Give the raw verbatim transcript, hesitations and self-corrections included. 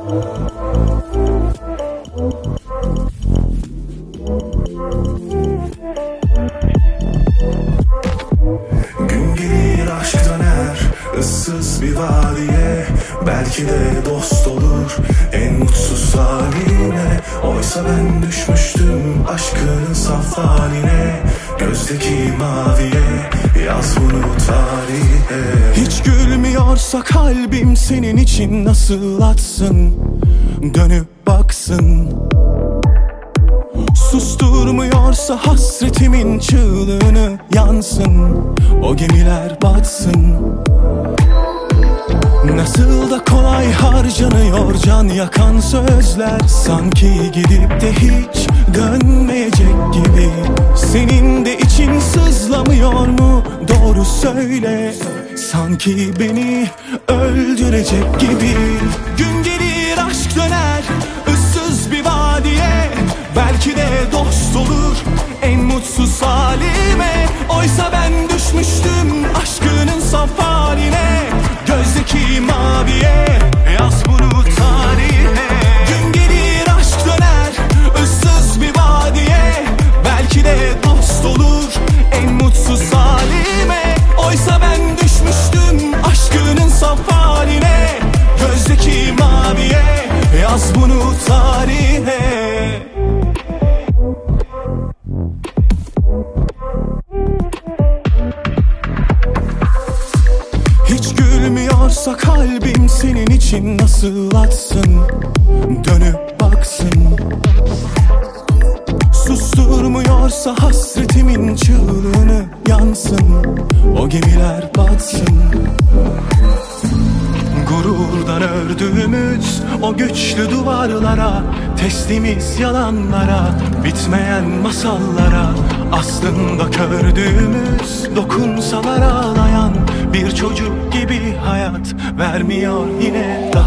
Gün gelir aşk döner ıssız bir vadiye, belki de dost olur en mutsuz haline. Oysa ben düşmüştüm aşkının saf haline, gözdeki maviye, yaz bunu tarihe. Hiç gülmüyorsa kalbim senin için nasıl atsın, dönüp baksın. Susturmuyorsa hasretimin çığlığını yansın, o gemiler batsın. Nasıl da kolay harcanıyor can yakan sözler, sanki gidip de hiç dönmeyecek gibi. Senin de için sızlamıyor mu, doğru söyle, sanki beni öldürecek gibi. Gün gelir aşk döner ıssız bir vadiye, belki de dost olur en mutsuz halime. Oysa ben düşmüştüm aşkının saf haline, gözdeki maviye, yaz bunu tarihe. Gün gelir aşk döner ıssız bir vadiye, belki de dost olur en mutsuz halime. Oysa ben düşmüştüm aşkının saf haline, gözdeki maviye, yaz bunu tarihe. Hiç gülmüyorsa kalbim senin için nasıl atsın, dönüp baksın. Susturmuyorsa hasretimin çığlığını yansın, o gemiler batsın. Gururdan ördüğümüz o güçlü duvarlara, teslimiz yalanlara, bitmeyen masallara. Aslında kördüğümüz, dokunsalar ağlayan bir çocuk gibi hayat vermiyor yine.